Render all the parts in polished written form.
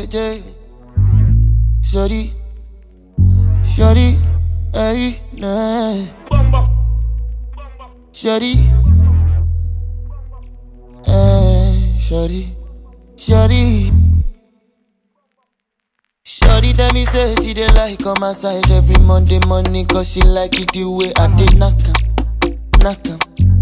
J. Shorty, shorty, hey, nah. Shorty, hey, shorty, shorty. Shorty tell me say she dey like on my side every Monday morning, cause she like it the way I dey knock 'em.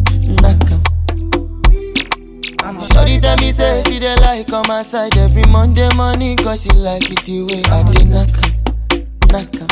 Shorty tell me say she dey like on my side every Monday morning, cause she like it the way I dey knock 'em.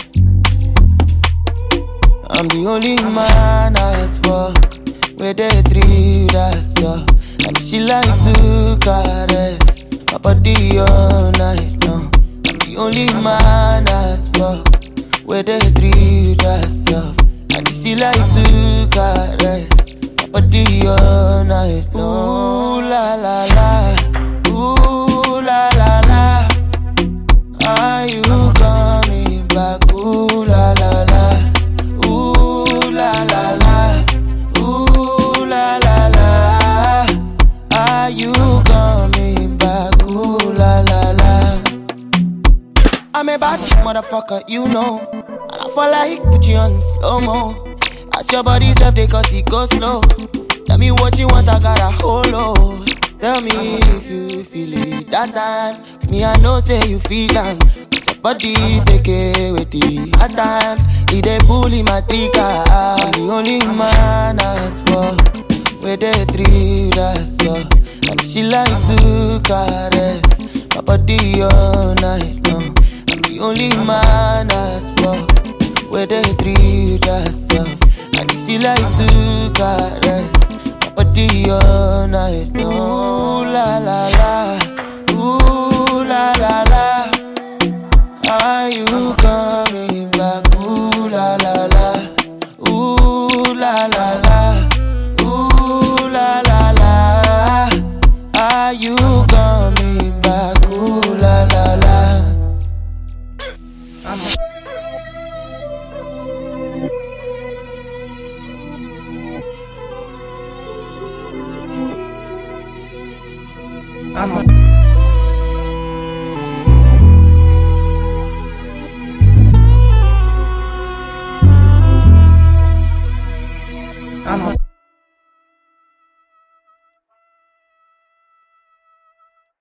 I'm the only man at work where they thrill that's all. And she like to caress my body all night long. I'm the only man at work where they thrill that's all. And she like to caress my body all night long. Ooh la la la, ooh la la la. Are you coming back? Ooh la la la. Ooh la la la, ooh la la la. Are you coming back? Ooh la la la. I'm a bad motherfucker, you know. And I fall like put you on slow-mo. As your body self they cause it go slow. Tell me what you want, I got a whole load. Tell me if you feel it that time. It's me, I know say you feel it. Body take it with the hard times. He dey bully my trigger. I'm the only man at work where they thrill that's all. And she like to caress my body all night long. I'm the only man at work where they thrill that's all. And she like to caress my body all night long. Ooh la la la, ooh la la la. Are you coming back? Ooh la la la, ooh la la la, ooh la la la. Are you coming back? Ooh la la la. I'm